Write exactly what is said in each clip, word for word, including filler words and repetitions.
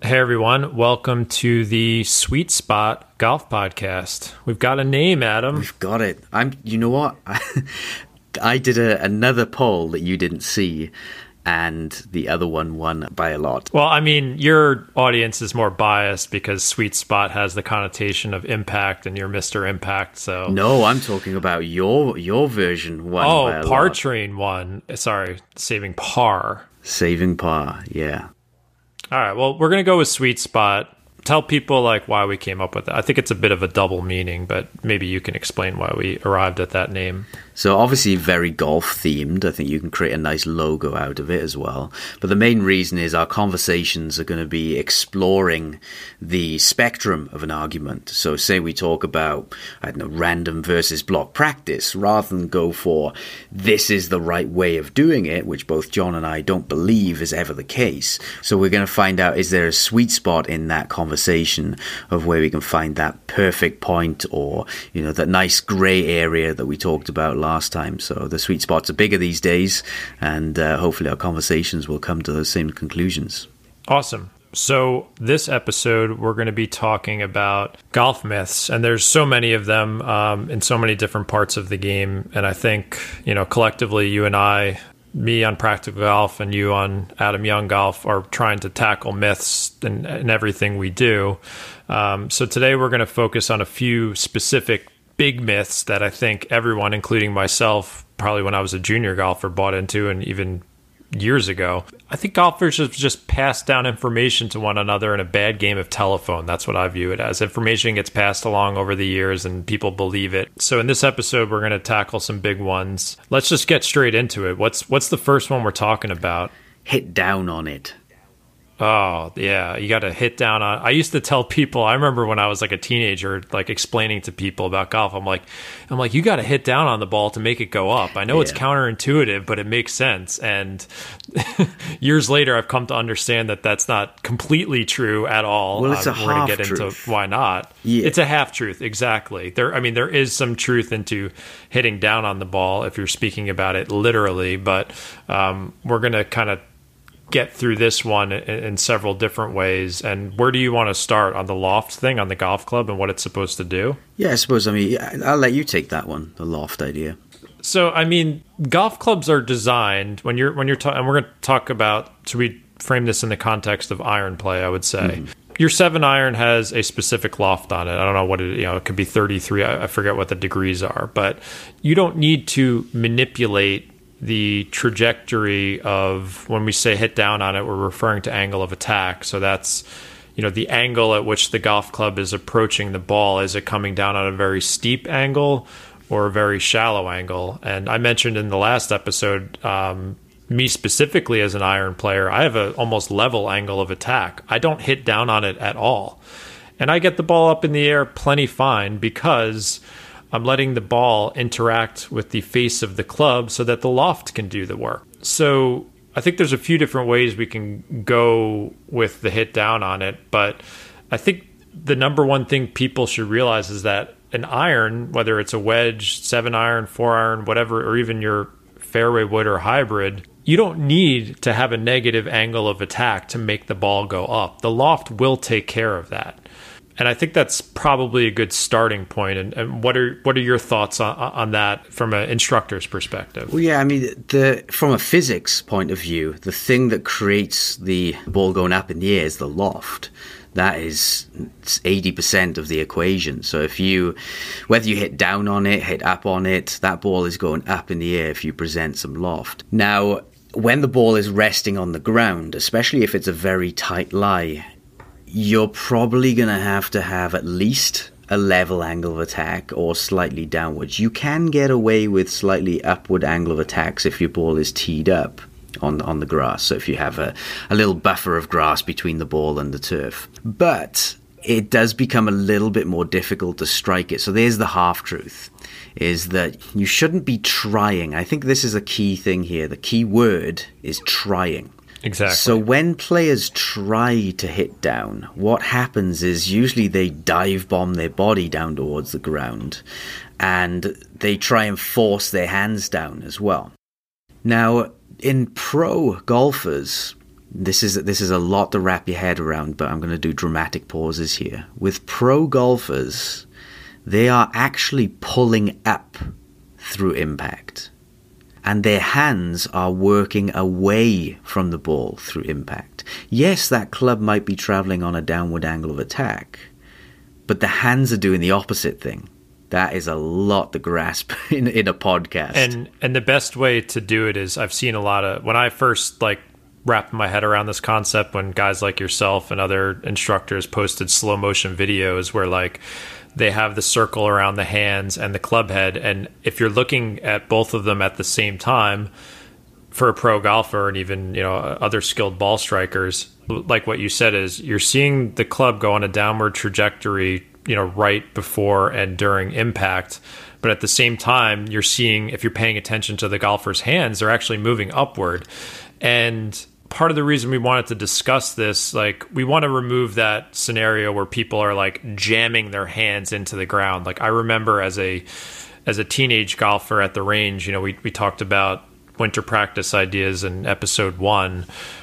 Hey everyone, welcome to the Sweet Spot Golf Podcast. We've got a name, Adam. We've got it. I'm. You know what? I did a, another poll that you didn't see, and the other one won by a lot. Well, I mean, your audience is more biased because Sweet Spot has the connotation of impact, and you're Mister Impact. So no, I'm talking about your your version won oh, by a Par lot. Train won. Sorry, saving par. Saving par. Yeah. All right, well, we're going to go with Sweet Spot. Tell people like why we came up with it. I think it's a bit of a double meaning, but maybe you can explain why we arrived at that name. So obviously very golf themed. I think you can create a nice logo out of it as well. But the main reason is our conversations are going to be exploring the spectrum of an argument. So say we talk about, I don't know, random versus block practice, rather than go for this is the right way of doing it, which both John and I don't believe is ever the case. So we're going to find out, is there a sweet spot in that conversation of where we can find that perfect point, or, you know, that nice grey area that we talked about last last time. So the sweet spots are bigger these days, and uh, hopefully our conversations will come to those same conclusions. Awesome. So this episode, we're going to be talking about golf myths, and there's so many of them um, in so many different parts of the game. And I think, you know, collectively, you and I, me on Practical Golf and you on Adam Young Golf, are trying to tackle myths in, in everything we do. Um, so today we're going to focus on a few specific big myths that I think everyone, including myself, probably when I was a junior golfer, bought into, and even years ago. I think golfers have just passed down information to one another in a bad game of telephone. That's what I view it as. Information gets passed along over the years and people believe it. So in this episode, we're going to tackle some big ones. Let's just get straight into it. What's what's the first one we're talking about? Hit down on it. Oh, yeah. You got to hit down on. I used to tell people, I remember when I was like a teenager, like explaining to people about golf. I'm like, I'm like, you got to hit down on the ball to make it go up. I know yeah. It's counterintuitive, but it makes sense. And years later, I've come to understand that that's not completely true at all. Well, it's um, a we're half gonna get truth. into why not. Yeah. It's a half truth. Exactly. There. I mean, there is some truth into hitting down on the ball if you're speaking about it literally, but um, we're going to kind of get through this one in, in several different ways. And where do you want to start on the loft thing, on the golf club and what it's supposed to do? Yeah, I suppose, I mean, I'll let you take that one, the loft idea. So, I mean, golf clubs are designed when you're, when you're talking, and we're going to talk about, so we frame this in the context of iron play, I would say. Mm-hmm. Your seven iron has a specific loft on it. I don't know what it, you know, it could be thirty-three. I, I forget what the degrees are, but you don't need to manipulate the trajectory of, when we say hit down on it, we're referring to angle of attack. So that's, you know, the angle at which the golf club is approaching the ball. Is it coming down on a very steep angle or a very shallow angle? And I mentioned in the last episode, um, me specifically as an iron player, I have a almost level angle of attack. I don't hit down on it at all. And I get the ball up in the air plenty fine because I'm letting the ball interact with the face of the club so that the loft can do the work. So I think there's a few different ways we can go with the hit down on it, but I think the number one thing people should realize is that an iron, whether it's a wedge, seven iron, four iron, whatever, or even your fairway wood or hybrid, you don't need to have a negative angle of attack to make the ball go up. The loft will take care of that. And I think that's probably a good starting point. And, and what are what are your thoughts on, on that from an instructor's perspective? Well, yeah, I mean, the from a physics point of view, the thing that creates the ball going up in the air is the loft. That is eighty percent of the equation. So if you, whether you hit down on it, hit up on it, that ball is going up in the air if you present some loft. Now, when the ball is resting on the ground, especially if it's a very tight lie, you're probably going to have to have at least a level angle of attack or slightly downwards. You can get away with slightly upward angle of attacks if your ball is teed up on on the grass. So if you have a, a little buffer of grass between the ball and the turf. But it does become a little bit more difficult to strike it. So there's the half-truth, is that you shouldn't be trying. I think this is a key thing here. The key word is trying. Exactly. So when players try to hit down, what happens is usually they dive bomb their body down towards the ground and they try and force their hands down as well. Now, in pro golfers, This is this is a lot to wrap your head around, but I'm going to do dramatic pauses here. With pro golfers, they are actually pulling up through impact, and their hands are working away from the ball through impact. Yes, that club might be traveling on a downward angle of attack, but the hands are doing the opposite thing. That is a lot to grasp in, in a podcast. And and the best way to do it is, I've seen a lot of, when I first like wrapped my head around this concept, when guys like yourself and other instructors posted slow motion videos where like they have the circle around the hands and the club head, and if you're looking at both of them at the same time, for a pro golfer and even, you know, other skilled ball strikers, like what you said, is you're seeing the club go on a downward trajectory, you know, right before and during impact. But at the same time, you're seeing, if you're paying attention to the golfer's hands, they're actually moving upward. And part of the reason we wanted to discuss this, like, we want to remove that scenario where people are like jamming their hands into the ground. Like, I remember as a as a teenage golfer at the range, you know, we we talked about winter practice ideas in episode one,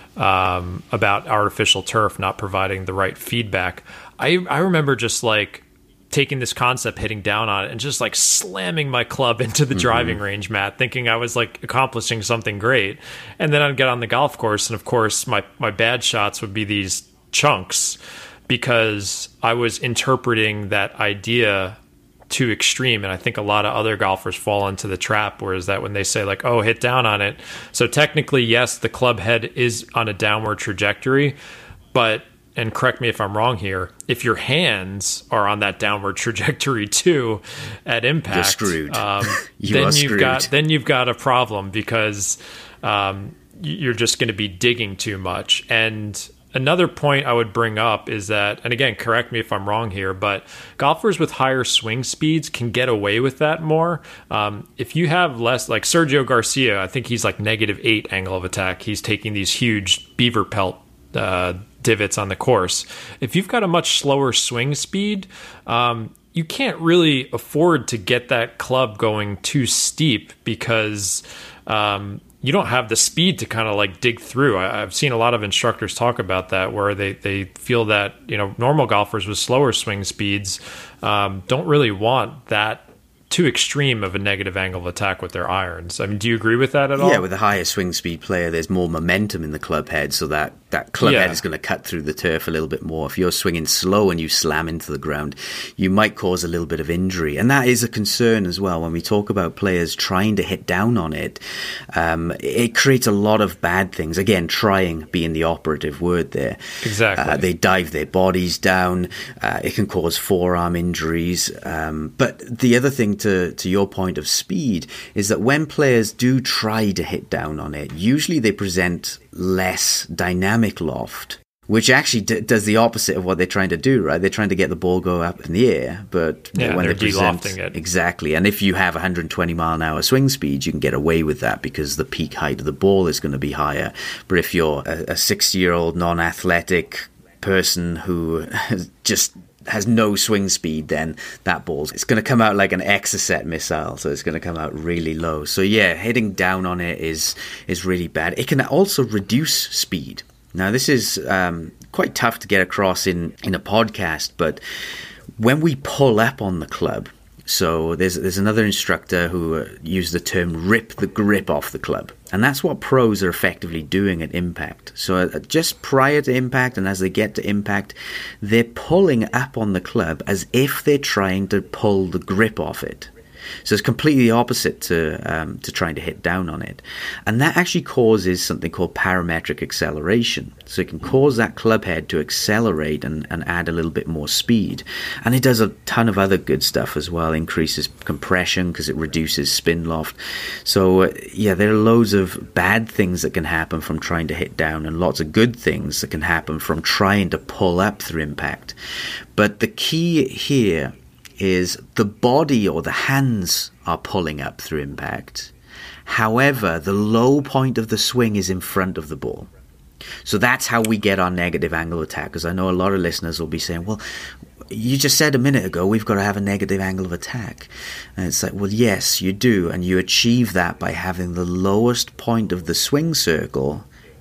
um, about artificial turf not providing the right feedback. I I remember just like taking this concept, hitting down on it, and just like slamming my club into the mm-hmm. driving range mat, thinking I was like accomplishing something great. And then I'd get on the golf course, and of course my, my bad shots would be these chunks because I was interpreting that idea too extreme. And I think a lot of other golfers fall into the trap, whereas that when they say like, oh, hit down on it. So technically, yes, the club head is on a downward trajectory, but, and correct me if I'm wrong here, if your hands are on that downward trajectory too at impact, you're screwed. Um, you then are you've screwed. got then you've got a problem, because um, you're just going to be digging too much. And another point I would bring up is that, and again, correct me if I'm wrong here, but golfers with higher swing speeds can get away with that more. Um, if you have less, like Sergio Garcia, I think he's like negative eight angle of attack. He's taking these huge beaver pelt uh, divots on the course. If you've got a much slower swing speed, um, you can't really afford to get that club going too steep, because um, you don't have the speed to kind of like dig through. I, I've seen a lot of instructors talk about that, where they, they feel that, you know, normal golfers with slower swing speeds um, don't really want that too extreme of a negative angle of attack with their irons. I mean, do you agree with that at all? Yeah, with a higher swing speed player, there's more momentum in the club head, so that, that club yeah. head is going to cut through the turf a little bit more. If you're swinging slow and you slam into the ground, you might cause a little bit of injury. And that is a concern as well when we talk about players trying to hit down on it. Um, it creates a lot of bad things. Again, trying being the operative word there. Exactly. Uh, they dive their bodies down. Uh, it can cause forearm injuries. Um, but the other thing to, to your point of speed is that when players do try to hit down on it, usually they present less dynamic loft, which actually d- does the opposite of what they're trying to do, right? They're trying to get the ball go up in the air, but yeah, when they're they present, de-lofting it. Exactly. And if you have one hundred twenty mile an hour swing speed, you can get away with that because the peak height of the ball is going to be higher. But if you're a sixty-year-old non-athletic person who just has no swing speed, then that ball's it's going to come out like an Exocet missile, so it's going to come out really low. So yeah, hitting down on it is is really bad. It can also reduce speed. Now this is um, quite tough to get across in in a podcast, but when we pull up on the club, so there's there's another instructor who uh, used the term rip the grip off the club. And that's what pros are effectively doing at impact. So uh, just prior to impact and as they get to impact, they're pulling up on the club as if they're trying to pull the grip off it. So it's completely opposite to um, to trying to hit down on it. And that actually causes something called parametric acceleration. So it can cause that club head to accelerate and, and add a little bit more speed. And it does a ton of other good stuff as well. Increases compression because it reduces spin loft. So uh, yeah, there are loads of bad things that can happen from trying to hit down and lots of good things that can happen from trying to pull up through impact. But the key here is the body or the hands are pulling up through impact. However, the low point of the swing is in front of the ball. So that's how we get our negative angle attack. Because I know a lot of listeners will be saying, well, you just said a minute ago we've got to have a negative angle of attack. And it's like, well, yes, you do. And you achieve that by having the lowest point of the swing circle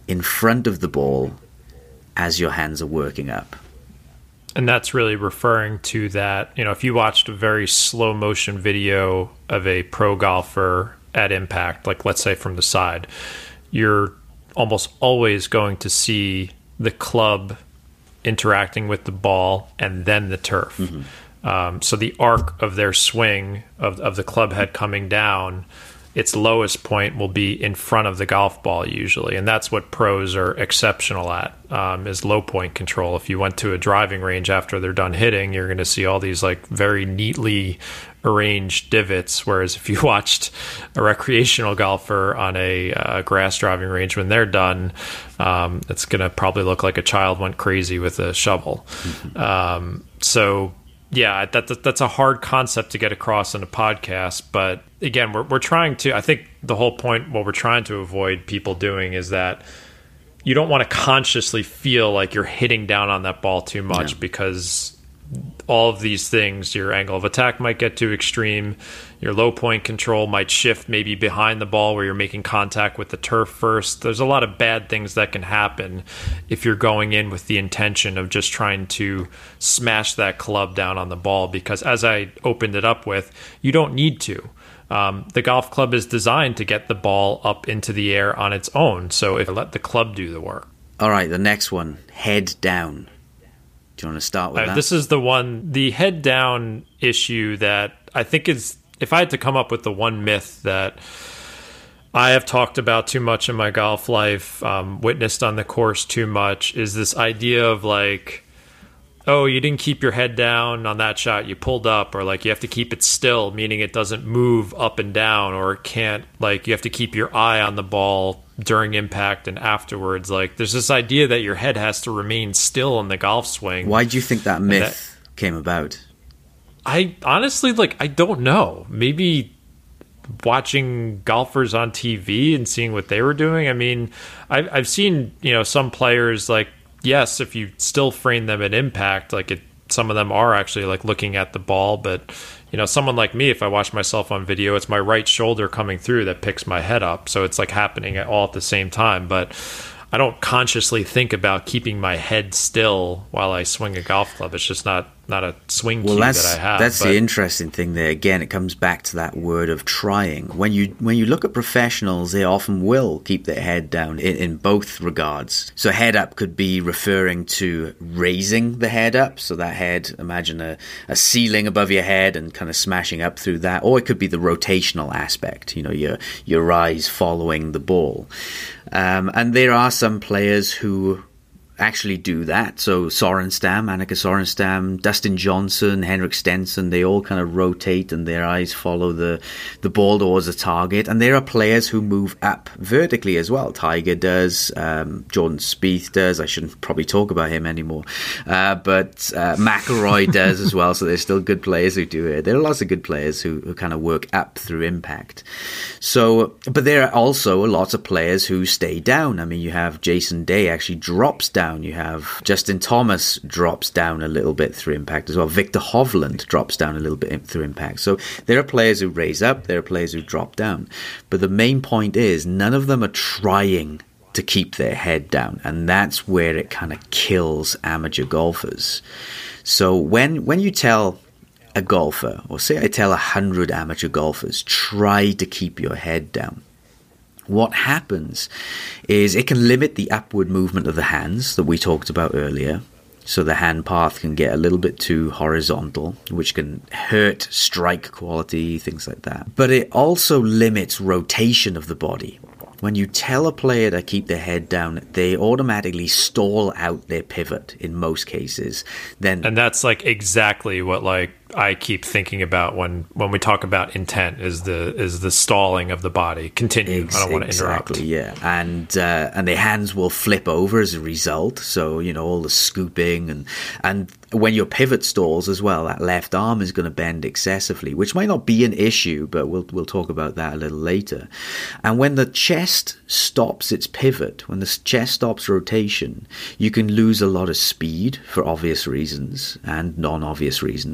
in front of the ball as your hands are working up. And that's really referring to that, you know, if you watched a very slow motion video of a pro golfer at impact, like let's say from the side, you're almost always going to see the club interacting with the ball and then the turf. Mm-hmm. Um, so the arc of their swing of, of the club head coming down, its lowest point will be in front of the golf ball usually. And that's what pros are exceptional at, um, is low point control. If you went to a driving range after they're done hitting, you're going to see all these like very neatly arranged divots. Whereas if you watched a recreational golfer on a uh, grass driving range when they're done, um, it's going to probably look like a child went crazy with a shovel. Mm-hmm. Um, so yeah, that, that that's a hard concept to get across in a podcast. But again, we're we're trying to, I think the whole point, what we're trying to avoid people doing is that you don't want to consciously feel like you're hitting down on that ball too much, yeah. because all of these things, your angle of attack might get too extreme, your low point control might shift maybe behind the ball where you're making contact with the turf first. There's a lot of bad things that can happen if you're going in with the intention of just trying to smash that club down on the ball, because as I opened it up with, you don't need to. Um, the golf club is designed to get the ball up into the air on its own, so if I let the club do the work. All right, the next one, head down. Do you want to start with uh, that? This is the one, the head down issue that I think is, if I had to come up with the one myth that I have talked about too much in my golf life, um, witnessed on the course too much, is this idea of like, oh, you didn't keep your head down on that shot, you pulled up, or like you have to keep it still, meaning it doesn't move up and down, or it can't, like you have to keep your eye on the ball during impact and afterwards. Like there's this idea that your head has to remain still in the golf swing. Why do you think that myth that, came about? I honestly, like, I don't know. Maybe watching golfers on T V and seeing what they were doing. I mean, I've, I've seen, you know, some players, like, yes, if you still frame them at impact, like it, some of them are actually like looking at the ball, but you know, someone like me, if I watch myself on video, it's my right shoulder coming through that picks my head up. So it's like happening at all at the same time. But I don't consciously think about keeping my head still while I swing a golf club. It's just not not a swing well, cue that's, that I have. That's but, the interesting thing there. Again, it comes back to that word of trying. When you when you look at professionals, they often will keep their head down in, in both regards. So head up could be referring to raising the head up. So that head, imagine a, a ceiling above your head and kind of smashing up through that. Or it could be the rotational aspect, you know, your, your eyes following the ball. Um, and there are some players who actually do that. So Sorenstam, Annika Sorenstam, Dustin Johnson, Henrik Stenson, they all kind of rotate and their eyes follow the, the ball towards the target. And there are players who move up vertically as well. Tiger does, um, Jordan Spieth does. I shouldn't probably talk about him anymore. Uh, but uh, McIlroy does as well. So there's still good players who do it. There are lots of good players who, who kind of work up through impact. So, but there are also lots of players who stay down. I mean, you have Jason Day actually drops down. You have Justin Thomas drops down a little bit through impact as well. Victor Hovland drops down a little bit through impact. So there are players who raise up, there are players who drop down. But the main point is none of them are trying to keep their head down. And that's where it kind of kills amateur golfers. So when when you tell a golfer, or say I tell a hundred amateur golfers, try to keep your head down, what happens is it can limit the upward movement of the hands that we talked about earlier. So the hand path can get a little bit too horizontal, which can hurt strike quality, things like that. But it also limits rotation of the body. When you tell a player to keep their head down, they automatically stall out their pivot in most cases. Then, and that's like exactly what like I keep thinking about when, when we talk about intent is the is the stalling of the body. Continue. Ex- I don't want to interrupt. Exactly, yeah. And uh, and their hands will flip over as a result. So, you know, all the scooping and and when your pivot stalls as well, that left arm is going to bend excessively, which might not be an issue, but we'll we'll talk about that a little later. And when the chest stops its pivot, when the chest stops rotation, you can lose a lot of speed for obvious reasons and non-obvious reasons. But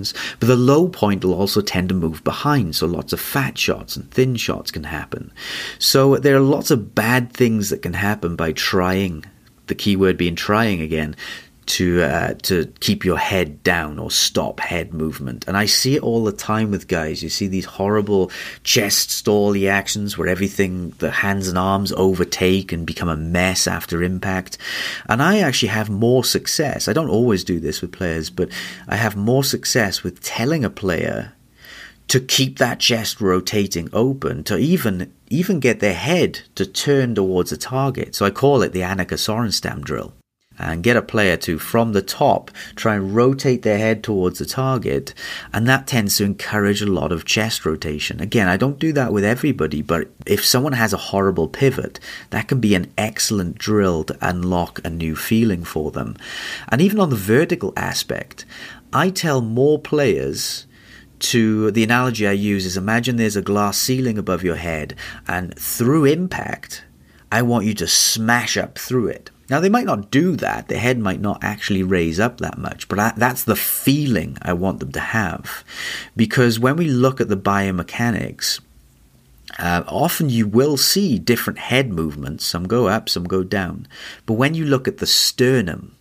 the low point will also tend to move behind, so lots of fat shots and thin shots can happen. So there are lots of bad things that can happen by trying, the key word being trying again, to uh, to keep your head down or stop head movement. And I see it all the time with guys. You see these horrible chest stally actions where everything, the hands and arms overtake and become a mess after impact. And I actually have more success. I don't always do this with players, but I have more success with telling a player to keep that chest rotating open, to even even get their head to turn towards a target. So I call it the Annika Sorenstam drill. And get a player to, from the top, try and rotate their head towards the target. And that tends to encourage a lot of chest rotation. Again, I don't do that with everybody, but if someone has a horrible pivot, that can be an excellent drill to unlock a new feeling for them. And even on the vertical aspect, I tell more players to, the analogy I use is, imagine there's a glass ceiling above your head, and through impact, I want you to smash up through it. Now, they might not do that. Their head might not actually raise up that much, but I, that's the feeling I want them to have. Because when we look at the biomechanics, uh, often you will see different head movements. Some go up, some go down. But when you look at the sternum,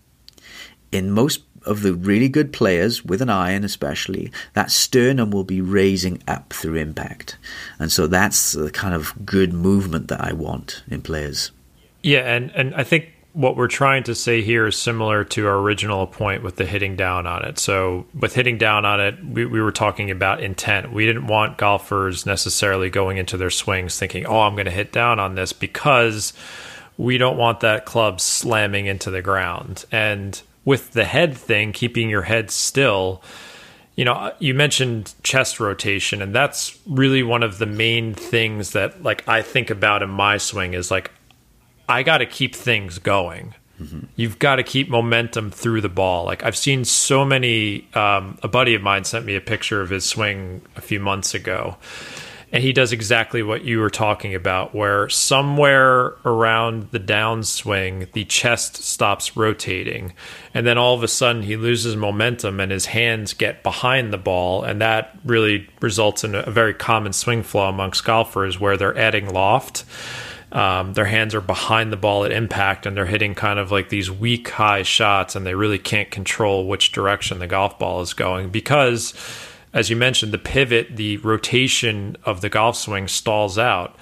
in most of the really good players, with an iron especially, that sternum will be raising up through impact. And so that's the kind of good movement that I want in players. Yeah, and, and I think what we're trying to say here is similar to our original point with the hitting down on it. So with hitting down on it, we, we were talking about intent. We didn't want golfers necessarily going into their swings thinking, oh, I'm going to hit down on this, because we don't want that club slamming into the ground. And with the head thing, keeping your head still, you know, you mentioned chest rotation, and that's really one of the main things that, like, I think about in my swing is, like, I got to keep things going. Mm-hmm. You've got to keep momentum through the ball. Like, I've seen so many, um, a buddy of mine sent me a picture of his swing a few months ago, and he does exactly what you were talking about, where somewhere around the downswing, the chest stops rotating, and then all of a sudden he loses momentum and his hands get behind the ball, and that really results in a very common swing flaw amongst golfers where they're adding loft. Um, their hands are behind the ball at impact, and they're hitting kind of like these weak high shots, and they really can't control which direction the golf ball is going because, as you mentioned, the pivot, the rotation of the golf swing stalls out.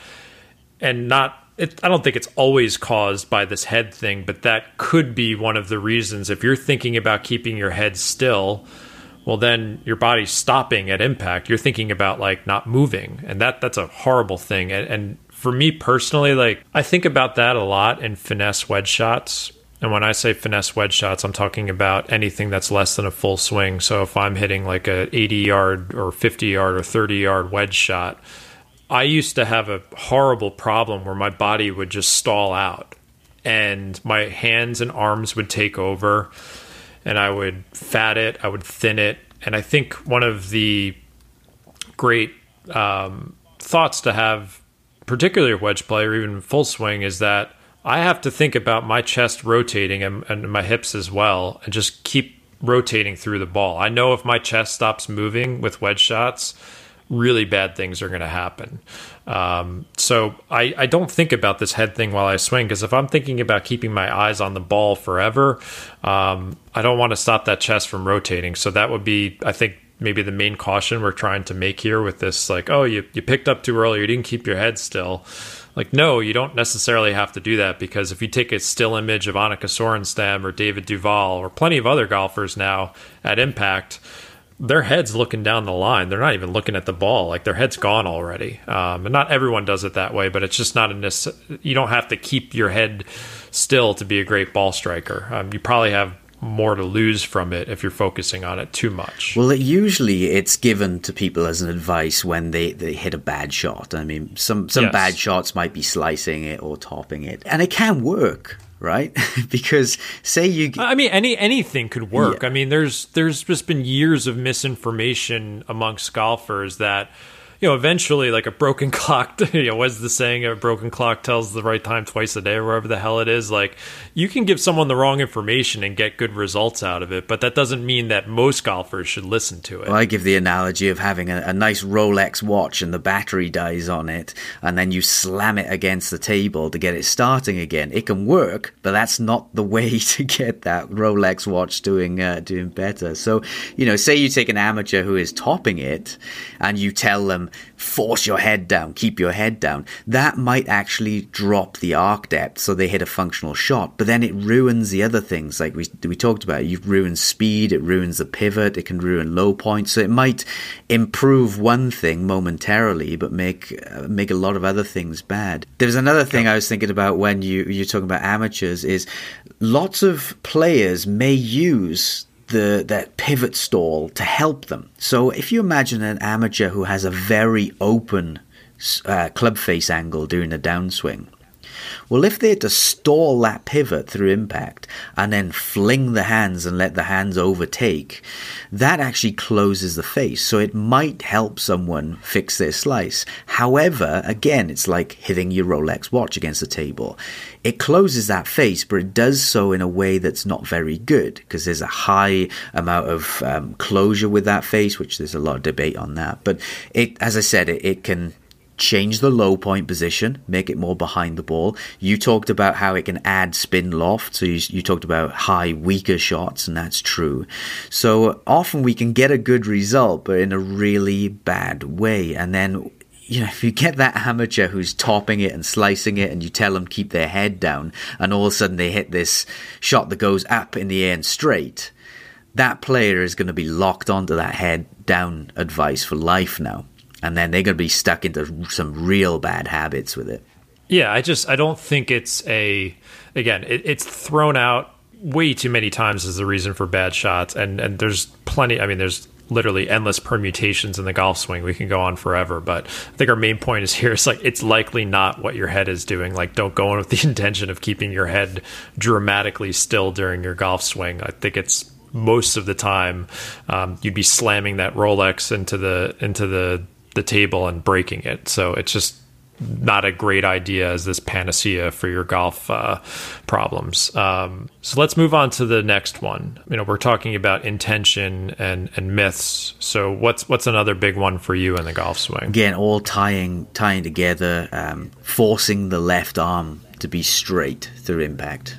And not, it, I don't think it's always caused by this head thing, but that could be one of the reasons. If you're thinking about keeping your head still, well, then your body's stopping at impact. You're thinking about, like, not moving, and that that's a horrible thing. And, and for me personally, like, I think about that a lot in finesse wedge shots. And when I say finesse wedge shots, I'm talking about anything that's less than a full swing. So if I'm hitting like a eighty yard or fifty yard or thirty yard wedge shot, I used to have a horrible problem where my body would just stall out and my hands and arms would take over, and I would fat it, I would thin it. And I think one of the great um, thoughts to have, particularly a wedge play or even full swing, is that I have to think about my chest rotating and, and my hips as well, and just keep rotating through the ball. I know if my chest stops moving with wedge shots, really bad things are going to happen. Um, so I, I don't think about this head thing while I swing, because if I'm thinking about keeping my eyes on the ball forever, um, I don't want to stop that chest from rotating. So that would be, I think, maybe the main caution we're trying to make here with this, like, oh, you, you picked up too early, you didn't keep your head still. Like, no, you don't necessarily have to do that, because if you take a still image of Annika Sorenstam or David Duval or plenty of other golfers now at impact, their head's looking down the line. They're not even looking at the ball. Like, their head's gone already. Um, and not everyone does it that way, but it's just not a necess- you don't have to keep your head still to be a great ball striker. Um, you probably have more to lose from it if you're focusing on it too much. Well, it, usually it's given to people as an advice when they, they hit a bad shot. I mean, some, some yes. bad shots might be slicing it or topping it. And it can work, right? Because say you... I mean, any anything could work. Yeah. I mean, there's there's just been years of misinformation amongst golfers that, you know, eventually, like a broken clock, you know, what's the saying? A broken clock tells the right time twice a day, or wherever the hell it is. Like, you can give someone the wrong information and get good results out of it, but that doesn't mean that most golfers should listen to it. Well, I give the analogy of having a, a nice Rolex watch and the battery dies on it, and then you slam it against the table to get it starting again. It can work, but that's not the way to get that Rolex watch doing uh, doing better. So, you know, say you take an amateur who is topping it, and you tell them, force your head down, keep your head down. That might actually drop the arc depth so they hit a functional shot, but then it ruins the other things like we we talked about. You've ruined speed, it ruins the pivot, it can ruin low points. So it might improve one thing momentarily, but make uh, make a lot of other things bad. There's another thing I was thinking about when you, you're talking about amateurs is lots of players may use the that pivot stall to help them. So if you imagine an amateur who has a very open uh, club face angle during a downswing, well, if they had to stall that pivot through impact and then fling the hands and let the hands overtake, that actually closes the face. So it might help someone fix their slice. However, again, it's like hitting your Rolex watch against the table. It closes that face, but it does so in a way that's not very good because there's a high amount of um, closure with that face, which there's a lot of debate on that. But it, as I said, it, it can change the low point position, make it more behind the ball. You talked about how it can add spin loft. So you, you talked about high, weaker shots, and that's true. So often we can get a good result, but in a really bad way. And then, you know, if you get that amateur who's topping it and slicing it and you tell them keep their head down and all of a sudden they hit this shot that goes up in the air and straight, that player is going to be locked onto that head down advice for life now. And then they're going to be stuck into some real bad habits with it. Yeah, I just, I don't think it's a, again, it, it's thrown out way too many times as the reason for bad shots. And, and there's plenty, I mean, there's literally endless permutations in the golf swing. We can go on forever. But I think our main point is here, it's like, it's likely not what your head is doing. Like, don't go in with the intention of keeping your head dramatically still during your golf swing. I think it's most of the time um, you'd be slamming that Rolex into the, into the, the table and breaking it. So it's just not a great idea as this panacea for your golf uh, problems. Um, so let's move on to the next one. You know, we're talking about intention and, and myths. So what's what's another big one for you in the golf swing? Again, all tying tying together, um, forcing the left arm to be straight through impact.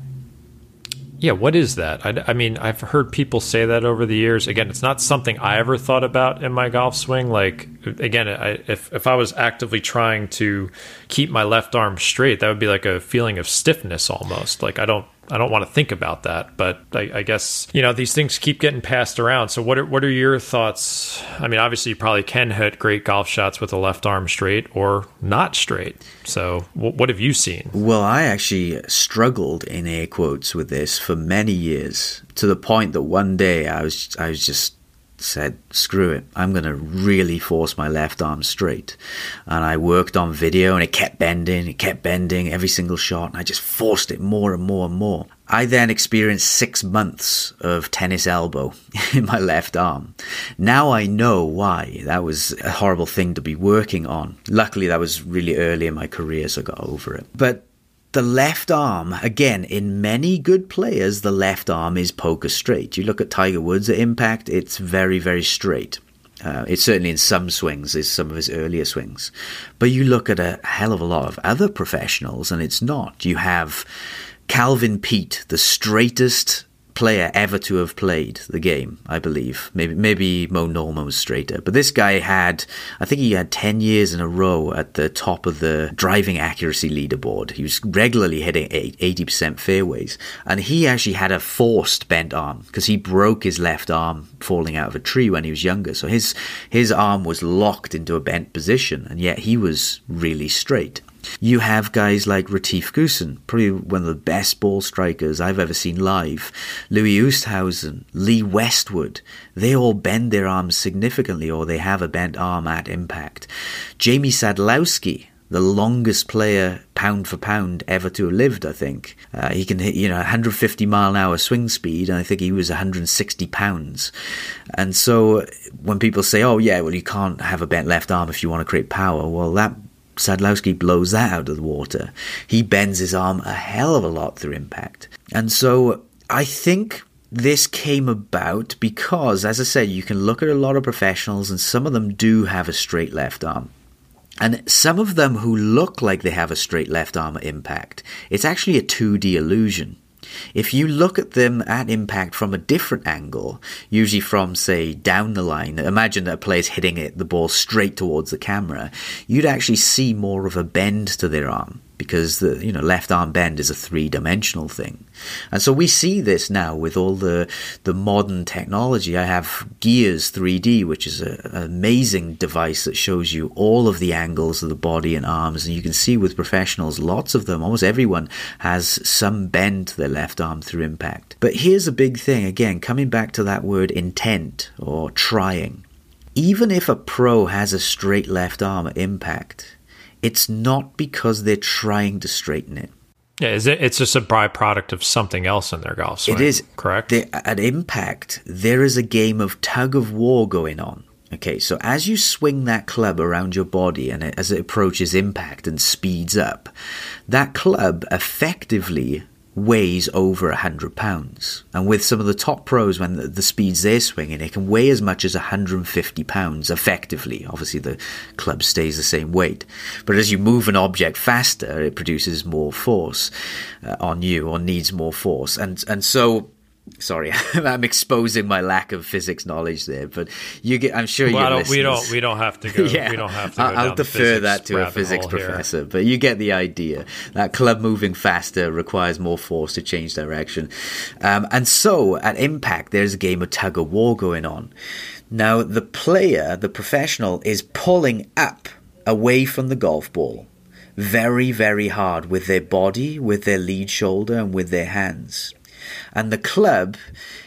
Yeah, what is that? I, I mean, I've heard people say that over the years. Again, it's not something I ever thought about in my golf swing. Like, again, I, if if I was actively trying to keep my left arm straight, that would be like a feeling of stiffness almost. Like, I don't I don't want to think about that. But I, I guess, you know, these things keep getting passed around. So what are, what are your thoughts? I mean, obviously, you probably can hit great golf shots with the left arm straight or not straight. So w- what have you seen? Well, I actually struggled in air quotes with this for many years, to the point that one day I was I was just said, screw it, I'm going to really force my left arm straight. And I worked on video and it kept bending, it kept bending every single shot, and I just forced it more and more and more. I then experienced six months of tennis elbow in my left arm. Now I know why. That was a horrible thing to be working on. Luckily, that was really early in my career, so I got over it. But the left arm, again, in many good players, the left arm is poker straight. You look at Tiger Woods at impact, it's very, very straight. Uh, it's certainly in some swings, is some of his earlier swings. But you look at a hell of a lot of other professionals, and it's not. You have Calvin Peete, the straightest player ever to have played the game, I believe. Maybe maybe Mo Norman was straighter. But this guy had, I think he had ten years in a row at the top of the driving accuracy leaderboard. He was regularly hitting eighty percent fairways. And he actually had a forced bent arm because he broke his left arm falling out of a tree when he was younger. So his, his arm was locked into a bent position, and yet he was really straight. You have guys like Retief Goosen, probably one of the best ball strikers I've ever seen live. Louis Oosthuizen, Lee Westwood, they all bend their arms significantly, or they have a bent arm at impact. Jamie Sadlowski, the longest player pound for pound ever to have lived, I think. Uh, he can hit, you know, one hundred fifty mile an hour swing speed, and I think he was one hundred sixty pounds. And so when people say, oh yeah, well you can't have a bent left arm if you want to create power, well that Sadlowski blows that out of the water. He bends his arm a hell of a lot through impact. And so I think this came about because, as I said, you can look at a lot of professionals and some of them do have a straight left arm. And some of them who look like they have a straight left arm at impact, it's actually a two D illusion. If you look at them at impact from a different angle, usually from, say, down the line, imagine that a player's hitting it, the ball straight towards the camera, you'd actually see more of a bend to their arm, because the you know left arm bend is a three-dimensional thing. And so we see this now with all the the modern technology. I have Gears three D, which is a, an amazing device that shows you all of the angles of the body and arms, and you can see with professionals, lots of them, almost everyone, has some bend to their left arm through impact. But here's a big thing, again, coming back to that word intent or trying. Even if a pro has a straight left arm at impact, it's not because they're trying to straighten it. Yeah, is it, it's just a byproduct of something else in their golf swing. It is. Correct? They, at impact, there is a game of tug of war going on. Okay, so as you swing that club around your body and it, as it approaches impact and speeds up, that club effectively weighs over one hundred pounds. And with some of the top pros, when the, the speeds they're swinging, it can weigh as much as one hundred fifty pounds effectively. Obviously, the club stays the same weight. But as you move an object faster, it produces more force uh, on you, or needs more force. And and so... Sorry, I'm exposing my lack of physics knowledge there, but you get. I'm sure well, you. Don't, we don't. We don't have to go. yeah, we don't have to. Go I'll down defer that to a physics professor, but you get the idea. That club moving faster requires more force to change direction, um, and so at impact, there's a game of tug of war going on. Now, the player, the professional, is pulling up away from the golf ball, very, very hard with their body, with their lead shoulder, and with their hands. And the club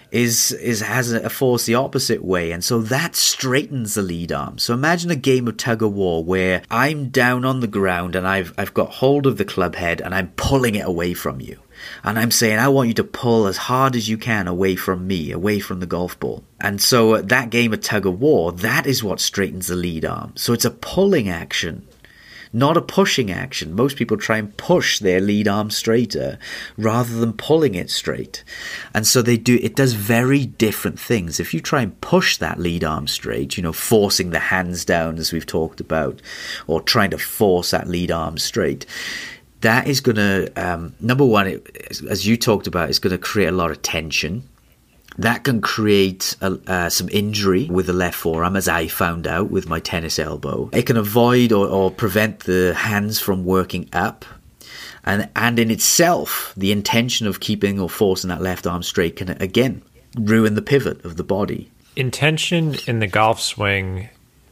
is is has a force the opposite way, and so that straightens the lead arm. So imagine a game of tug of war where I'm down on the ground and I've I've got hold of the club head and I'm pulling it away from you. And I'm saying, I want you to pull as hard as you can away from me, away from the golf ball. And so that game of tug of war, that is what straightens the lead arm. So it's a pulling action, not a pushing action. Most people try and push their lead arm straighter rather than pulling it straight. And so they do, it does very different things. If you try and push that lead arm straight, you know, forcing the hands down as we've talked about, or trying to force that lead arm straight, that is going to, um, number one, it, as you talked about, it's going to create a lot of tension. That can create a, uh, some injury with the left forearm, as I found out with my tennis elbow. It can avoid or, or prevent the hands from working up. And, and in itself, the intention of keeping or forcing that left arm straight can, again, ruin the pivot of the body. Intention in the golf swing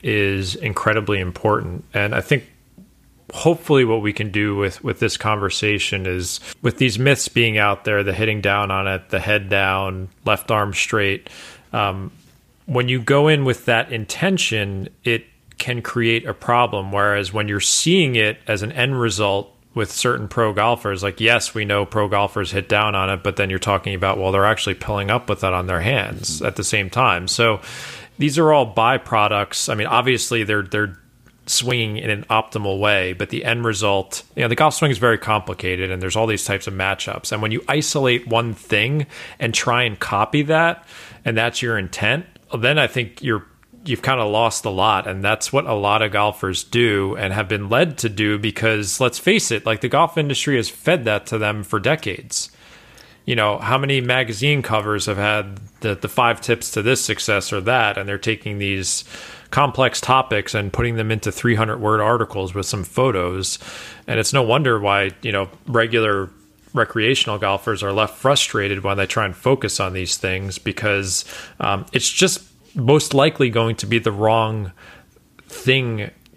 is incredibly important. And I think hopefully what we can do with, with this conversation is, with these myths being out there, the hitting down on it, the head down, left arm straight, um, when you go in with that intention, it can create a problem. Whereas when you're seeing it as an end result with certain pro golfers, like, yes, we know pro golfers hit down on it, but then you're talking about, well, they're actually pulling up with that on their hands at the same time. So these are all byproducts. I mean, obviously they're, they're, swinging in an optimal way, but the end result, you know, the golf swing is very complicated and there's all these types of matchups. And when you isolate one thing and try and copy that, and that's your intent, then I think you're, you've kind of lost a lot. And that's what a lot of golfers do and have been led to do, because let's face it, like, the golf industry has fed that to them for decades. You know, how many magazine covers have had the, the five tips to this success or that, and they're taking these complex topics and putting them into three hundred word articles with some photos. And it's no wonder why, you know, regular recreational golfers are left frustrated when they try and focus on these things, because um, it's just most likely going to be the wrong thing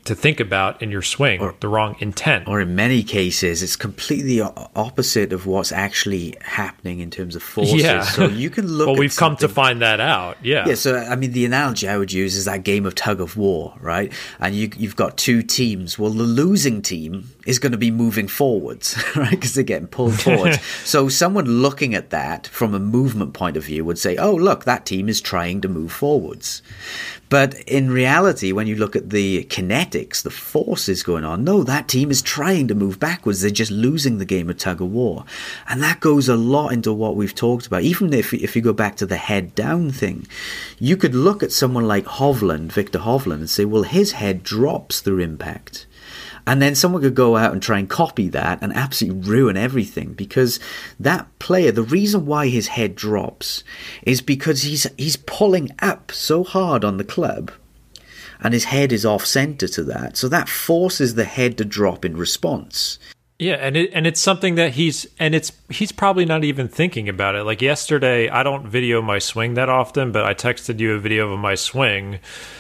to think about in your swing, or the wrong intent. Or in many cases, it's completely opposite of what's actually happening in terms of forces. Yeah. So you can look well, at we've come to something- find that out. Yeah. Yeah, so I mean, the analogy I would use is that game of tug of war, right? And you, you've got two teams. Well, the losing team is going to be moving forwards, right? Because they're getting pulled forwards. So someone looking at that from a movement point of view would say, oh, look, that team is trying to move forwards. But in reality, when you look at the kinetics, the forces going on, no, that team is trying to move backwards. They're just losing the game of tug of war. And that goes a lot into what we've talked about. Even if, if you go back to the head down thing, you could look at someone like Hovland, Victor Hovland, and say, well, his head drops through impact. And then someone could go out and try and copy that and absolutely ruin everything, because that player, the reason why his head drops is because he's he's pulling up so hard on the club and his head is off center to that. So that forces the head to drop in response. Yeah, and it and it's something that he's and it's he's probably not even thinking about it. Like yesterday, I don't video my swing that often, but I texted you a video of my swing.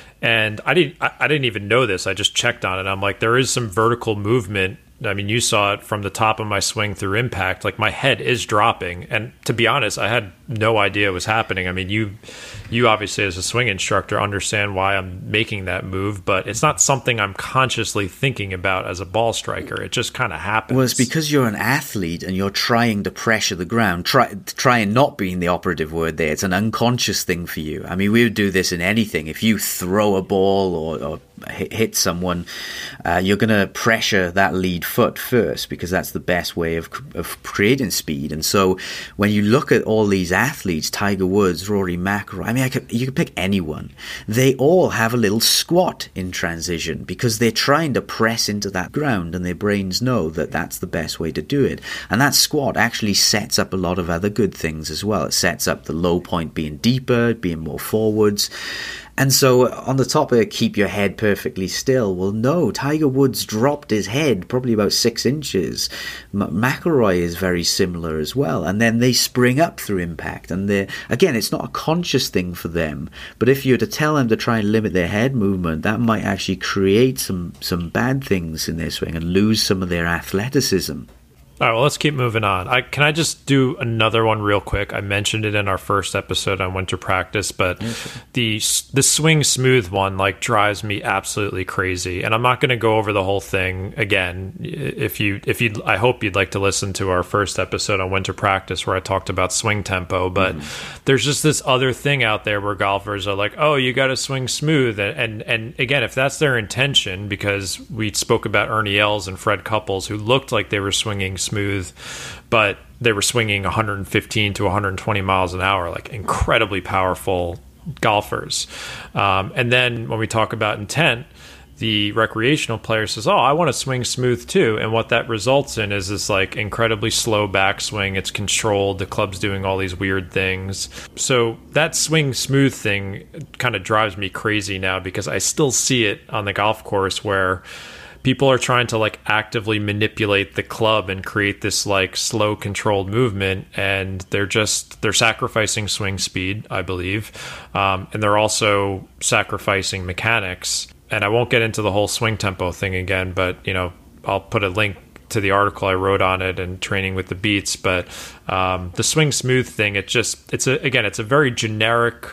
And I didn't I didn't even know this. I just checked on it. I'm like, there is some vertical movement. I mean, you saw it from the top of my swing through impact. Like, my head is dropping. And to be honest, I had no idea it was happening. I mean, you you obviously, as a swing instructor, understand why I'm making that move, but it's not something I'm consciously thinking about as a ball striker. It just kind of happens. Well, it's because you're an athlete and you're trying to pressure the ground. Try, trying not being the operative word there. It's an unconscious thing for you. I mean, we would do this in anything. If you throw a ball or, or hit someone, uh, you're going to pressure that lead foot first, because that's the best way of of creating speed. And so when you look at all these athletes, Tiger Woods, Rory McIlroy, I mean, I could, you could pick anyone. They all have a little squat in transition because they're trying to press into that ground, and their brains know that that's the best way to do it. And that squat actually sets up a lot of other good things as well. It sets up the low point being deeper, being more forwards. And so on the topic of keep your head perfectly still, well, no, Tiger Woods dropped his head probably about six inches. M- McIlroy is very similar as well. And then they spring up through impact. And they're, again, it's not a conscious thing for them. But if you were to tell them to try and limit their head movement, that might actually create some, some bad things in their swing and lose some of their athleticism. All right, well, let's keep moving on. I, can I just do another one real quick? I mentioned it in our first episode on winter practice, but yeah, sure. the the swing smooth one like drives me absolutely crazy. And I'm not going to go over the whole thing again. If you if you, I hope you'd like to listen to our first episode on winter practice where I talked about swing tempo. But mm. there's just this other thing out there where golfers are like, "Oh, you got to swing smooth," and, and and again, if that's their intention, because we spoke about Ernie Els and Fred Couples, who looked like they were swinging smooth. smooth, but they were swinging one hundred fifteen to one hundred twenty miles an hour, like incredibly powerful golfers. Um, and then when we talk about intent, the recreational player says, oh, I want to swing smooth too. And what that results in is this like incredibly slow backswing. It's controlled. The club's doing all these weird things. So that swing smooth thing kind of drives me crazy now, because I still see it on the golf course where people are trying to like actively manipulate the club and create this like slow controlled movement, and they're just they're sacrificing swing speed, I believe, um, and they're also sacrificing mechanics. And I won't get into the whole swing tempo thing again, but you know, I'll put a link to the article I wrote on it and Training with the Beats. But um, the swing smooth thing, it just it's a again it's a very generic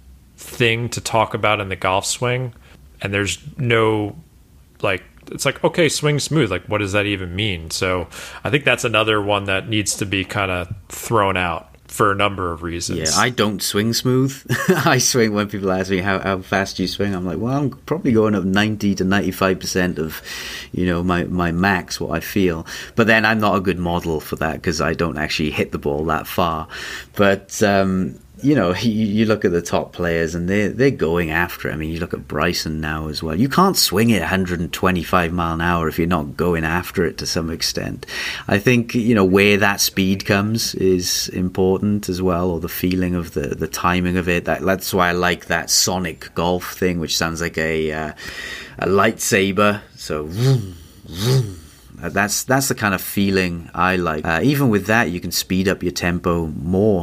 thing to talk about in the golf swing, and there's no like it's like, okay, swing smooth. Like, what does that even mean? So I think that's another one that needs to be kind of thrown out for a number of reasons. Yeah, I don't swing smooth. I swing when people ask me how, how fast you swing. I'm like, well, I'm probably going up ninety to ninety-five percent of, you know, my, my max, what I feel. But then I'm not a good model for that because I don't actually hit the ball that far. But, um, you know, you, you look at the top players and they're, they're going after it. I mean, you look at Bryson now as well. You can't swing it one hundred twenty-five mile an hour if you're not going after it to some extent. I think, you know, where that speed comes is important as well, or the feeling of the, the timing of it. That, that's why I like that sonic golf thing, which sounds like a, uh, a lightsaber. So, vroom, vroom. That's that's the kind of feeling I like. Uh, even with that, you can speed up your tempo more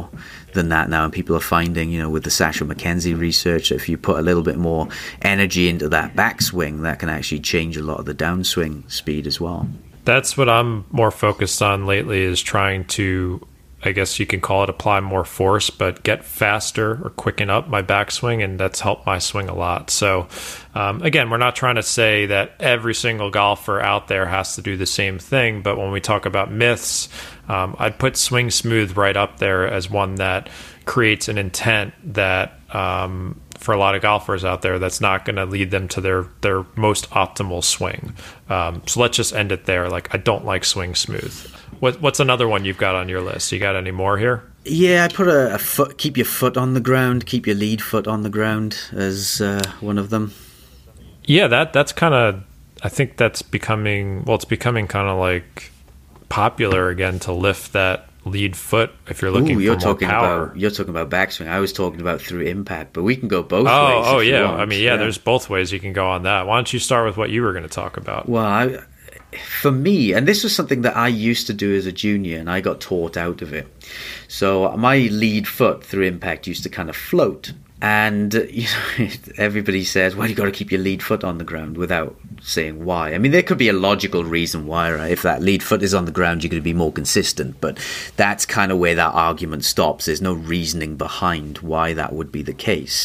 than that now, and people are finding, you know, with the Sasha McKenzie research, if you put a little bit more energy into that backswing, that can actually change a lot of the downswing speed as well. That's what I'm more focused on lately, is trying to, I guess you can call it, apply more force, but get faster or quicken up my backswing, and that's helped my swing a lot. So um, again, we're not trying to say that every single golfer out there has to do the same thing, but when we talk about myths, um, I'd put Swing Smooth right up there as one that creates an intent that um, for a lot of golfers out there, that's not going to lead them to their, their most optimal swing. Um, so let's just end it there. Like, I don't like Swing Smooth. What, what's another one you've got on your list? You got any more here? Yeah, I put a, a foot, keep your foot on the ground, keep your lead foot on the ground as uh, one of them. Yeah, that that's kind of, I think that's becoming, well, it's becoming kind of like popular again to lift that lead foot if you're looking Ooh, you're for more talking power. About, you're talking about backswing. I was talking about through impact, but we can go both oh, ways. Oh, if you yeah. want. I mean, yeah, yeah, there's both ways you can go on that. Why don't you start with what you were going to talk about? Well, I, for me, and this was something that I used to do as a junior, and I got taught out of it. So my lead foot through impact used to kind of float. And you know, everybody says, well, you got to keep your lead foot on the ground, without saying why. I mean, there could be a logical reason why, right? If that lead foot is on the ground, you're going to be more consistent. But that's kind of where that argument stops. There's no reasoning behind why that would be the case.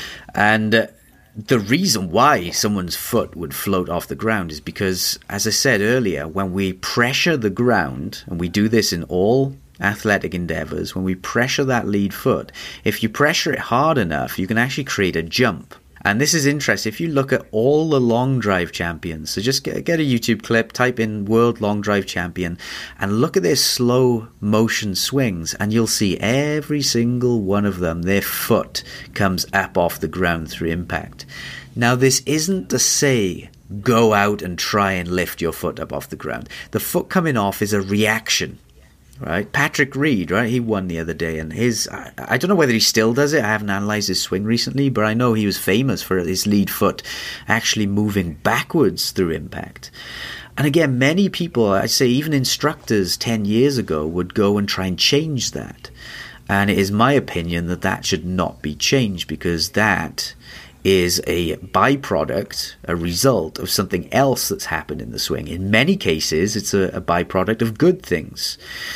And uh, the reason why someone's foot would float off the ground is because, as I said earlier, when we pressure the ground, and we do this in all athletic endeavors, when we pressure that lead foot, if you pressure it hard enough, you can actually create a jump. And this is interesting. If you look at all the long drive champions, so just get, get a YouTube clip, type in world long drive champion, and look at their slow motion swings, and you'll see every single one of them, their foot comes up off the ground through impact. Now, this isn't to say go out and try and lift your foot up off the ground. The foot coming off is a reaction. Right, Patrick Reed, right? He won the other day, and his, I, I don't know whether he still does it. I haven't analysed his swing recently, but I know he was famous for his lead foot actually moving backwards through impact. And again, many people, I'd say even instructors ten years ago, would go and try and change that. And it is my opinion that that should not be changed, because that is a byproduct, a result of something else that's happened in the swing. In many cases, it's a, a byproduct of good things.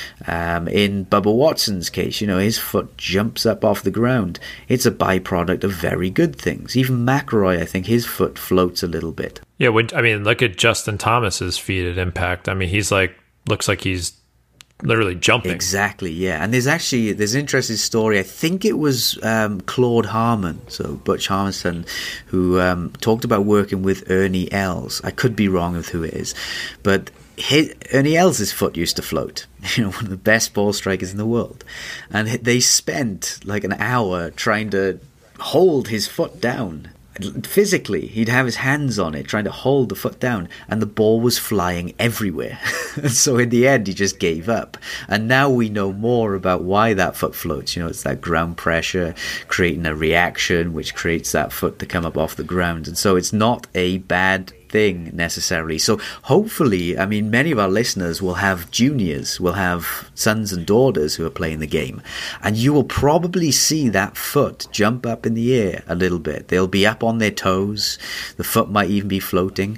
Um, in Bubba Watson's case, you know, his foot jumps up off the ground. It's a byproduct of very good things. Even McIlroy, I think, his foot floats a little bit. Yeah, I mean, look at Justin Thomas's feet at impact. I mean, he's like, looks like he's literally jumping. Exactly, yeah. And there's actually, there's an interesting story. I think it was um, Claude Harmon, so Butch Harmonson, who um, talked about working with Ernie Els. I could be wrong with who it is. But his, Ernie Els' foot used to float. You know, one of the best ball strikers in the world. And they spent like an hour trying to hold his foot down. Physically, he'd have his hands on it, trying to hold the foot down, and the ball was flying everywhere. So in the end, he just gave up. And now we know more about why that foot floats. You know, it's that ground pressure creating a reaction, which creates that foot to come up off the ground. And so it's not a bad thing necessarily. So hopefully, I mean, many of our listeners will have juniors, will have sons and daughters who are playing the game, and you will probably see that foot jump up in the air a little bit. They'll be up on their toes. The foot might even be floating.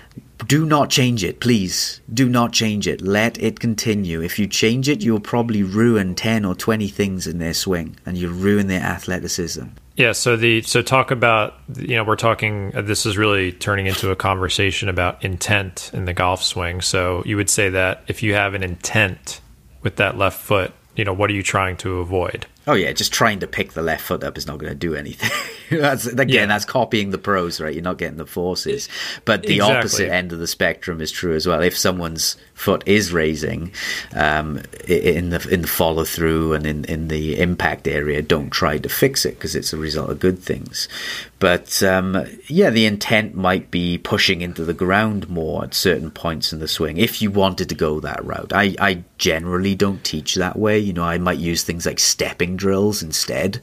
Do not change it, please. Do not change it. Let it continue. If you change it, you'll probably ruin ten or twenty things in their swing, and you'll ruin their athleticism. Yeah, so the so talk about, you know, we're talking, this is really turning into a conversation about intent in the golf swing. So you would say that if you have an intent with that left foot, you know, what are you trying to avoid? Oh, yeah, just trying to pick the left foot up is not going to do anything. that's, again, yeah. That's copying the pros, right? You're not getting the forces. But the exactly. opposite end of the spectrum is true as well. If someone's foot is raising um, in the in the follow-through and in, in the impact area, don't try to fix it, because it's a result of good things. But, um, yeah, the intent might be pushing into the ground more at certain points in the swing, if you wanted to go that route. I, I generally don't teach that way. You know, I might use things like stepping drills instead.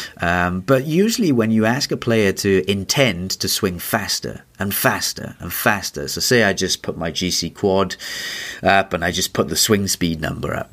Um, but usually when you ask a player to intend to swing faster and faster and faster, so say I just put my G C quad up and I just put the swing speed number up,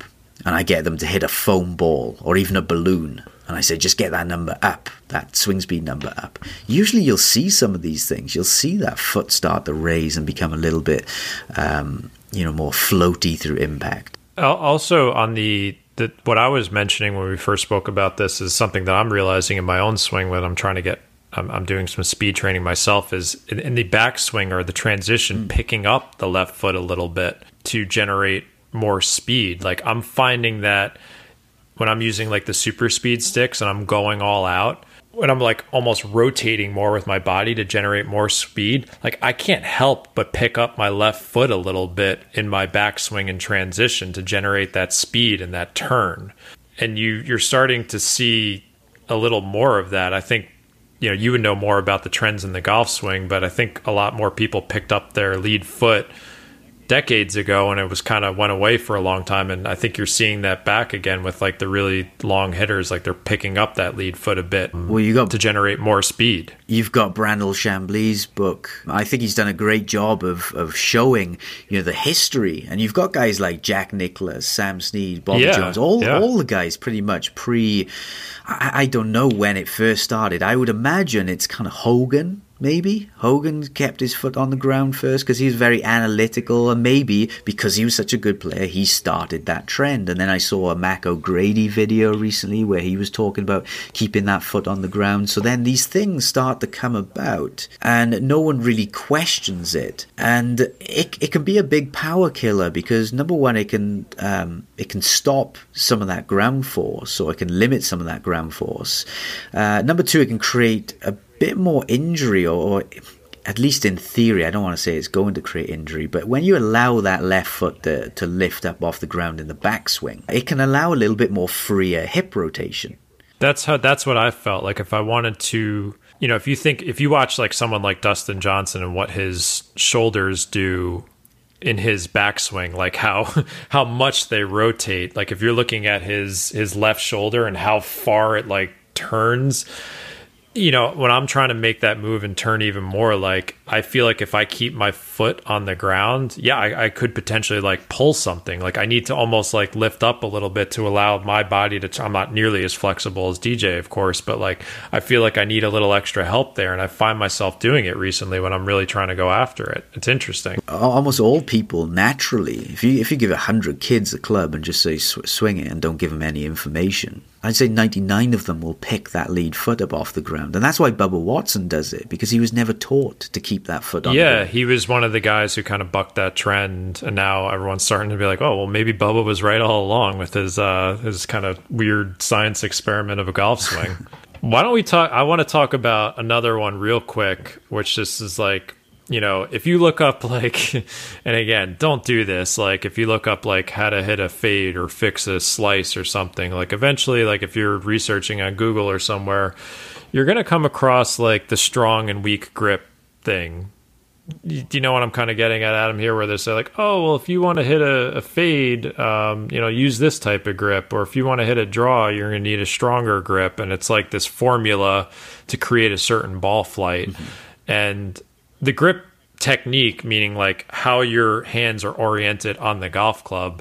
and I get them to hit a foam ball or even a balloon, and I say, just get that number up, that swing speed number up. Usually you'll see some of these things. You'll see that foot start to raise and become a little bit, um, you know, more floaty through impact. Also, on the, the what I was mentioning when we first spoke about this is something that I'm realizing in my own swing when I'm trying to get, I'm, I'm doing some speed training myself, is in, in the backswing or the transition, mm. picking up the left foot a little bit to generate more speed. Like I'm finding that when I'm using like the super speed sticks and I'm going all out, when I'm like almost rotating more with my body to generate more speed, like I can't help but pick up my left foot a little bit in my backswing and transition to generate that speed and that turn. And you, you're starting to see a little more of that. I think, you know, you would know more about the trends in the golf swing, but I think a lot more people picked up their lead foot decades ago, and it was kind of went away for a long time. And I think you're seeing that back again with like the really long hitters, like they're picking up that lead foot a bit well, you got, to generate more speed. You've got Brandel Chambly's book. I think he's done a great job of of showing, you know, the history. And you've got guys like Jack Nicklaus, Sam Snead, Bobby yeah, Jones, all yeah. all the guys pretty much pre, I, I don't know when it first started. I would imagine it's kind of Hogan. Maybe Hogan kept his foot on the ground first because he was very analytical, and maybe because he was such a good player, he started that trend. And then I saw a Mac O'Grady video recently where he was talking about keeping that foot on the ground. So then these things start to come about and no one really questions it. And it it can be a big power killer because number one, it can um, it can stop some of that ground force, or it can limit some of that ground force. Uh, number two, it can create a bit more injury, or, or at least in theory. I don't want to say it's going to create injury, but when you allow that left foot to, to lift up off the ground in the backswing, it can allow a little bit more freer hip rotation. That's how, that's what I felt like. If I wanted to, you know, if you think, if you watch like someone like Dustin Johnson and what his shoulders do in his backswing, like how how much they rotate, like if you're looking at his his left shoulder and how far it like turns, you know, when I'm trying to make that move and turn even more, like I feel like if I keep my foot on the ground, yeah, I, I could potentially like pull something. Like I need to almost like lift up a little bit to allow my body to, I'm not nearly as flexible as D J, of course, but like I feel like I need a little extra help there. And I find myself doing it recently when I'm really trying to go after it. It's interesting. Almost all people naturally, if you if you give a hundred kids a club and just say sw- swing it and don't give them any information, I'd say ninety-nine of them will pick that lead foot up off the ground. And that's why Bubba Watson does it, because he was never taught to keep that foot on yeah, the ground. Yeah, he was one of the guys who kind of bucked that trend. And now everyone's starting to be like, oh, well, maybe Bubba was right all along with his, uh, his kind of weird science experiment of a golf swing. Why don't we talk? I want to talk about another one real quick, which just is like, you know, if you look up like, and again, don't do this. Like if you look up like how to hit a fade or fix a slice or something, like eventually, like if you're researching on Google or somewhere, you're going to come across like the strong and weak grip thing. Do you know what I'm kind of getting at, Adam, here, where they say like, oh, well, if you want to hit a, a fade, um, you know, use this type of grip, or if you want to hit a draw, you're going to need a stronger grip. And it's like this formula to create a certain ball flight. Mm-hmm. And the grip technique, meaning like how your hands are oriented on the golf club,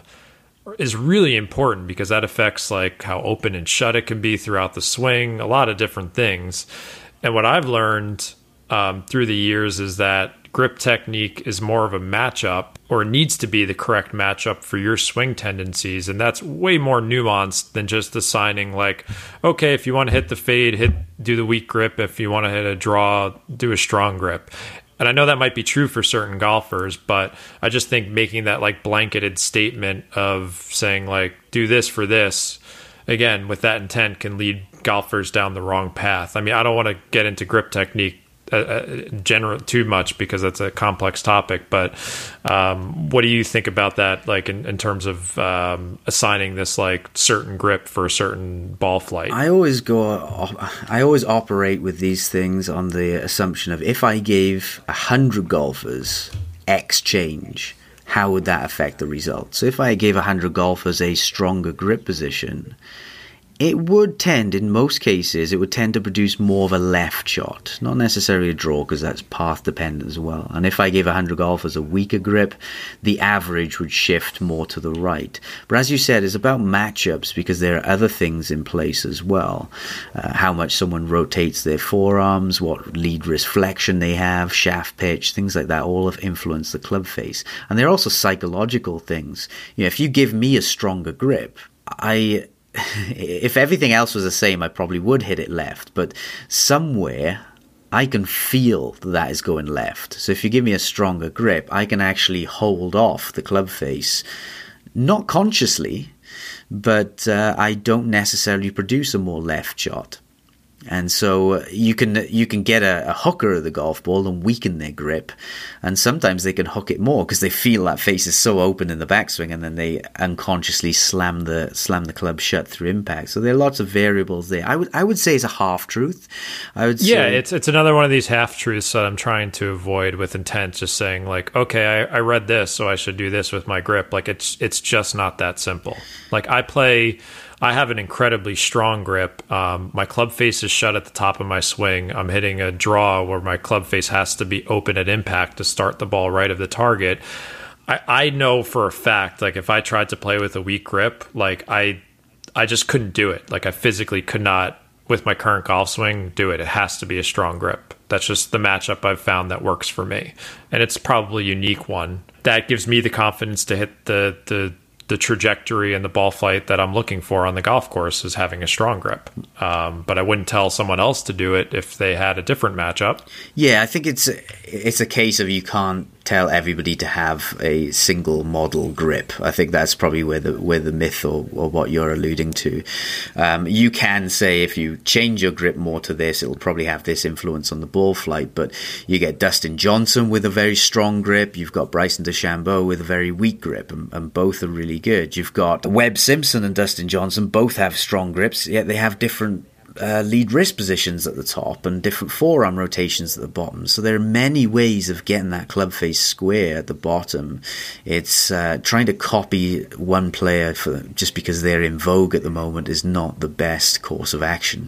is really important because that affects like how open and shut it can be throughout the swing, a lot of different things. And what I've learned um, through the years is that grip technique is more of a matchup, or needs to be the correct matchup for your swing tendencies. And that's way more nuanced than just assigning like, okay, if you want to hit the fade, hit do the weak grip. If you want to hit a draw, do a strong grip. And I know that might be true for certain golfers, but I just think making that like blanketed statement of saying like, do this for this, again, with that intent can lead golfers down the wrong path. I mean, I don't want to get into grip technique uh, uh, general too much because that's a complex topic, but um, what do you think about that? Like in, in terms of um, assigning this like certain grip for a certain ball flight? I always go, I always operate with these things on the assumption of if I gave a hundred golfers X change, how would that affect the result? So if I gave a hundred golfers a stronger grip position, it would tend, in most cases, it would tend to produce more of a left shot. Not necessarily a draw, because that's path dependent as well. And if I gave one hundred golfers a weaker grip, the average would shift more to the right. But as you said, it's about matchups, because there are other things in place as well. Uh, how much someone rotates their forearms, what lead wrist flexion they have, shaft pitch, things like that, all have influenced the club face. And there are also psychological things. You know, if you give me a stronger grip, I... if everything else was the same, I probably would hit it left. But somewhere, I can feel that, that is going left. So if you give me a stronger grip, I can actually hold off the club face, not consciously, but uh, I don't necessarily produce a more left shot. And so you can you can get a, a hooker of the golf ball and weaken their grip, and sometimes they can hook it more because they feel that face is so open in the backswing, and then they unconsciously slam the slam the club shut through impact. So there are lots of variables there. I would I would say it's a half truth. I would yeah, say, it's it's another one of these half truths that I'm trying to avoid with intent. Just saying like, okay, I, I read this, so I should do this with my grip. Like it's it's just not that simple. Like I play. I have an incredibly strong grip. Um, my club face is shut at the top of my swing. I'm hitting a draw where my club face has to be open at impact to start the ball right of the target. I, I know for a fact, like if I tried to play with a weak grip, like I, I just couldn't do it. Like I physically could not, with my current golf swing, do it. It has to be a strong grip. That's just the matchup I've found that works for me, and it's probably a unique one that gives me the confidence to hit the the. the trajectory and the ball flight that I'm looking for on the golf course is having a strong grip. Um, but I wouldn't tell someone else to do it if they had a different matchup. Yeah, I think it's it's a case of you can't tell everybody to have a single model grip. I think that's probably where the where the myth or, or what you're alluding to. Um, you can say if you change your grip more to this, it'll probably have this influence on the ball flight. But you get Dustin Johnson with a very strong grip. You've got Bryson DeChambeau with a very weak grip, and, and both are really good. You've got Webb Simpson and Dustin Johnson, both have strong grips, yet they have different Uh, lead wrist positions at the top and different forearm rotations at the bottom. So there are many ways of getting that club face square at the bottom. It's uh, trying to copy one player for just because they're in vogue at the moment is not the best course of action.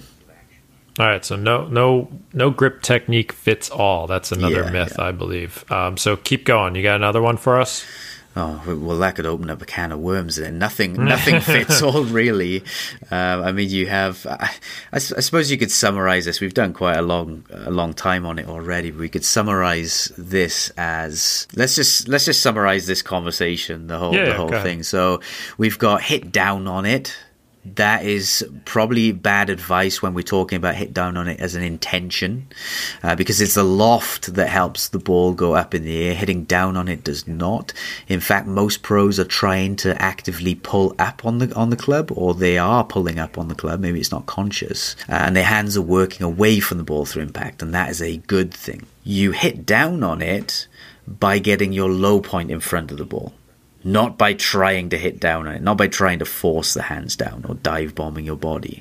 All right, so no no no grip technique fits all. That's another Yeah, myth, yeah. I believe. Um, so keep going. You got another one for us? Oh, well, that could open up a can of worms there. Nothing nothing fits all, really. Um, I mean, you have... I, I suppose you could summarize this. We've done quite a long a long time on it already. But we could summarize this as... Let's just let's just summarize this conversation, the whole, Yeah, the yeah, whole go thing. So we've got hit down on it. That is probably bad advice when we're talking about hit down on it as an intention, uh, because it's the loft that helps the ball go up in the air. Hitting down on it does not. In fact, most pros are trying to actively pull up on the on the club, or they are pulling up on the club. Maybe it's not conscious, uh, and their hands are working away from the ball through impact, and that is a good thing. You hit down on it by getting your low point in front of the ball. Not by trying to hit down on it, not by trying to force the hands down or dive bombing your body.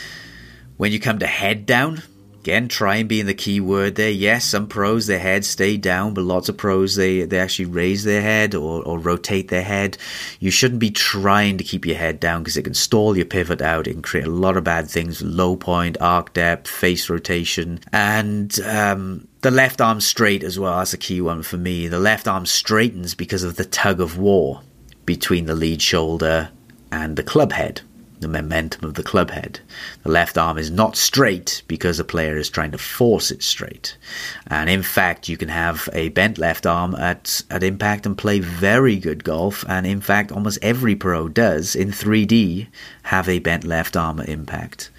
When you come to head down, again, try and be in the key word there. Yes, some pros, their heads stay down, but lots of pros, they, they actually raise their head or, or rotate their head. You shouldn't be trying to keep your head down because it can stall your pivot out. It can create a lot of bad things, low point, arc depth, face rotation, and um, the left arm straight as well. That's a key one for me. The left arm straightens because of the tug of war between the lead shoulder and the club head, the momentum of the club head. The left arm is not straight because the player is trying to force it straight. And in fact, you can have a bent left arm at, at impact and play very good golf. And in fact, almost every pro does in three D have a bent left arm at impact.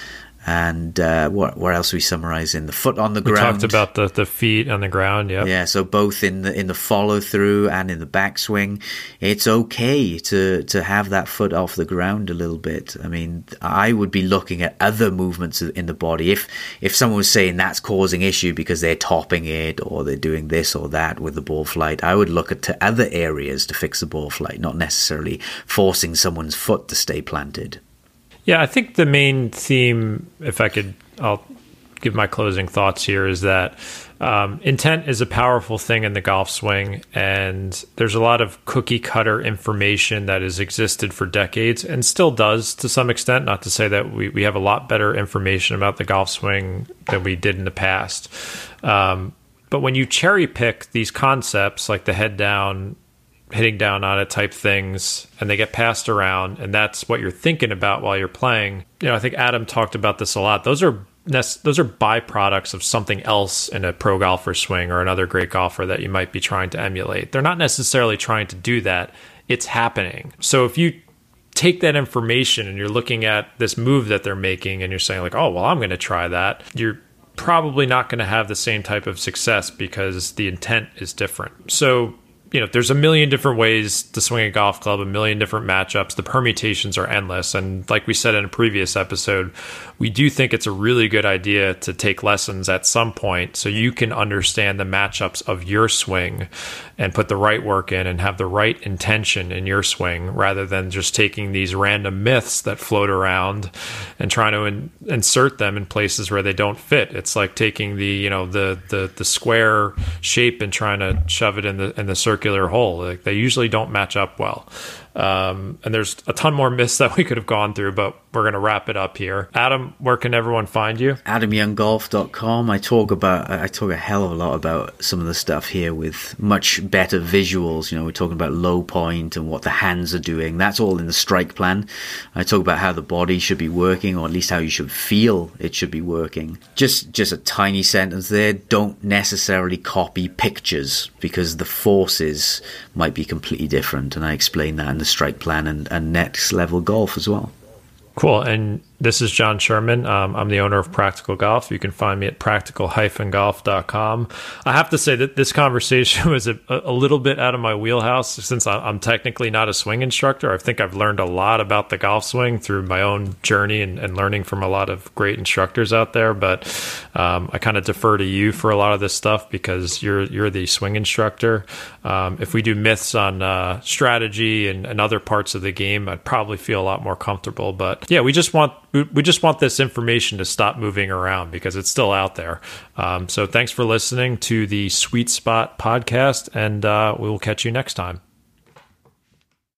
And uh, what what else are we summarizing? The foot on the We ground. talked about the, the feet on the ground, yeah. Yeah, so both in the in the follow through and in the backswing, it's okay to to have that foot off the ground a little bit. I mean, I would be looking at other movements in the body. If if someone was saying that's causing issue because they're topping it or they're doing this or that with the ball flight, I would look at to other areas to fix the ball flight, not necessarily forcing someone's foot to stay planted. Yeah, I think the main theme, if I could, I'll give my closing thoughts here is that um, intent is a powerful thing in the golf swing, and there's a lot of cookie cutter information that has existed for decades and still does to some extent. Not to say that we, we have a lot better information about the golf swing than we did in the past. Um, but when you cherry pick these concepts like the head down, hitting down on it type things, and they get passed around, and that's what you're thinking about while you're playing. You know, I think Adam talked about this a lot. Those are those are byproducts of something else in a pro golfer swing or another great golfer that you might be trying to emulate. They're not necessarily trying to do that. It's happening. So if you take that information and you're looking at this move that they're making and you're saying like, oh, well, I'm going to try that, you're probably not going to have the same type of success because the intent is different. So, you know, there's a million different ways to swing a golf club, a million different matchups. The permutations are endless. And like we said in a previous episode, we do think it's a really good idea to take lessons at some point so you can understand the matchups of your swing and put the right work in and have the right intention in your swing rather than just taking these random myths that float around and trying to in- insert them in places where they don't fit. It's like taking the, you know, the the the square shape and trying to shove it in the in the circular hole. Like, they usually don't match up well. Um, and there's a ton more myths that we could have gone through, but we're going to wrap it up here. Adam, where can everyone find you? adam young golf dot com. I talk about, I talk a hell of a lot about some of the stuff here with much better visuals. You know, we're talking about low point and what the hands are doing. That's all in the strike plan. I talk about how the body should be working, or at least how you should feel it should be working. Just, just a tiny sentence there. Don't necessarily copy pictures because the forces might be completely different. And I explain that in the strike plan and, and next level golf as well. Cool. And this is John Sherman. Um, I'm the owner of Practical Golf. You can find me at practical dash golf dot com. I have to say that this conversation was a, a little bit out of my wheelhouse since I'm technically not a swing instructor. I think I've learned a lot about the golf swing through my own journey and, and learning from a lot of great instructors out there. But um, I kind of defer to you for a lot of this stuff because you're you're the swing instructor. Um, if we do myths on uh, strategy and, and other parts of the game, I'd probably feel a lot more comfortable. But yeah, we just want we just want this information to stop moving around because it's still out there. Um, so thanks for listening to the Sweet Spot podcast, and uh, we will catch you next time.